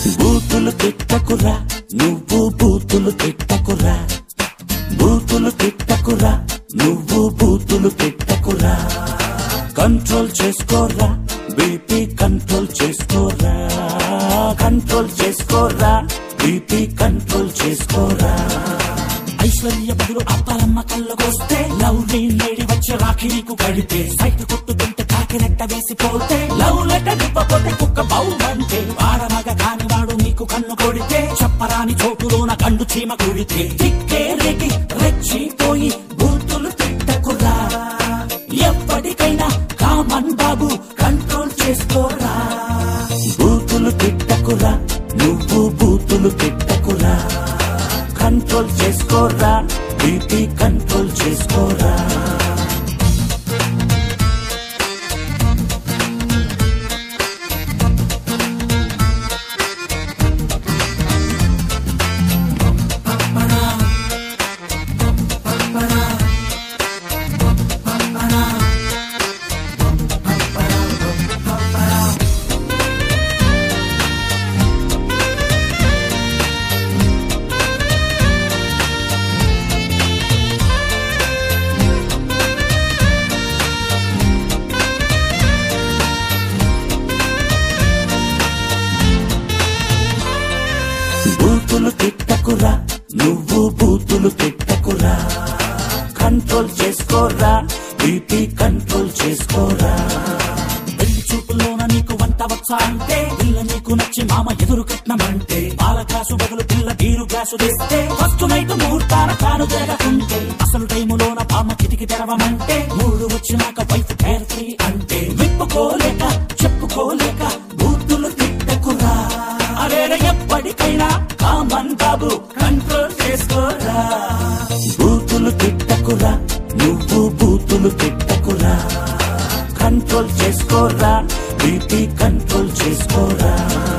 బూతులు తిట్టకురా నువ్వు బూతులు తిట్టకురా, బూతులు తిట్టకురా నువ్వు బూతులు తిట్టకురా. కంట్రోల్ చేసుకోరా బీపీ కంట్రోల్ చేసుకోరా, కంట్రోల్ చేసుకోరా బీపీ కంట్రోల్ చేసుకోరా. ఐశ్వర్య బదులు అప్పాలమ్మ కళ్ళకొస్తే, లవ్ లేడి వచ్చే రాఖీ నీకు కడితే, సైట్ కొట్టుకుంటే కాకిరెట్ట వేసిపోతే, లవ్ లెటర్ ఇవ్వకపోతే కుక్క బౌమంటే, వాడమగ కానివాడు నీకు కన్ను కొడితే, చెప్పరాని చోటులోన కండు చీమ కొడితే, తిక్కే రేగి రెచ్చిపోయి బూతులు తిట్టకురా. ఎప్పటికైనా కామన్ బాబు కంట్రోల్ చేసుకోరా. బూతులు తిట్టకురా నువ్వు బూతులు తిట్టకురా, కంట్రోల్ చేసుకోరా బీపీ కంట్రోల్ చేసుకోరా. బూతులు తిట్టకురా నువ్వు బూతులు తిట్టకురా, కంట్రోల్ చేసుకోరా బీపీ కంట్రోల్ చేసుకోరా. పెళ్లి చూపులోన నీకు వంట వచ్చా అంటే, పిల్ల నీకు నచ్చి మామ ఎదురు కట్నమంటే, పాల గ్లాసు బదులు పిల్ల బీరు గ్లాసు తెస్తే, ఫస్ట్ నైట్ ముహూర్తాన కాను జరగకుంటే, అసలు టైములోన పామ కిటికి తెరవమంటే, మూడు వచ్చినాక వైఫ్ కేర్ ఫ్రీ అంటే, విప్పుకోలేక చెప్పుకోలేక బూతులు తిట్టకురా. అరే ఎప్పటికైనా కామన్ బాబు కంట్రోల్ చేసుకోరా. బూతులు తిట్టకురా నువ్వు బూతులు తిట్టకురా, కంట్రోల్ చేసుకోరా బీపీ కంట్రోల్ చేసుకోరా.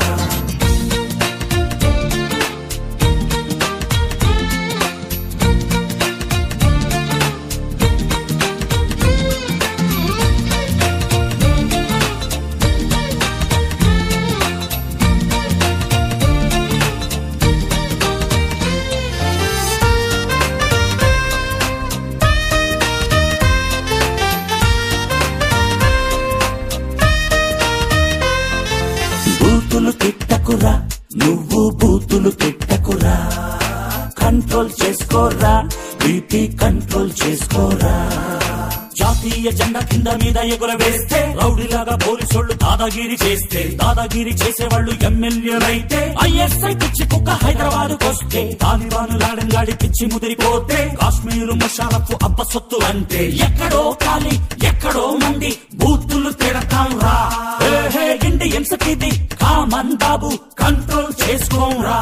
బూతులు తిట్టకురా నువ్వు బూతులు తిట్టకురా, కంట్రోల్ చేసుకోరా బీపీ కంట్రోల్ చేసుకోరా. జాతీయ జెండా కింద మీద ఎగురవేస్తే, రౌడీలాగా పోలీసోళ్లు దాదాగిరి చేస్తే, దాదాగిరి చేసేవాళ్లు ఎమ్మెల్యేలైతే, ఐఎస్ఐ పిచ్చి కుక్క హైదరాబాద్ వస్తే, తాలిబాను లాడెంగాడి పిచ్చి ముదిరిపోతే, కాశ్మీరు ముషారఫ్ అబ్బ సొత్తు అంటే, ఎక్కడో ఖాళీ ఎక్కడో మంది బూతులు తిడతాం రా. ఇండియన్స్ కిది కామన్ బాబు కంట్రోల్ చేసుకోరా.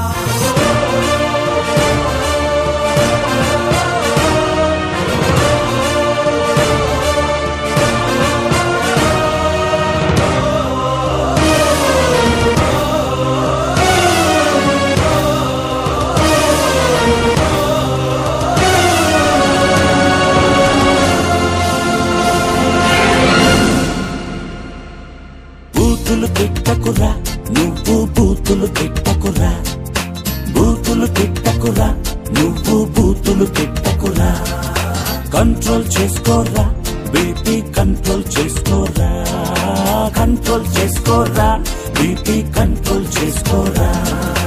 బూతులు తిట్టకురా నువ్వు బూతులు తిట్టకురా, బూతులు తిట్టకురా నువ్వు బూతులు తిట్టకురా. కంట్రోల్ చేసుకోరా బీపీ కంట్రోల్ చేసుకోరా, కంట్రోల్ చేసుకోరా బీపీ కంట్రోల్ చేసుకోరా.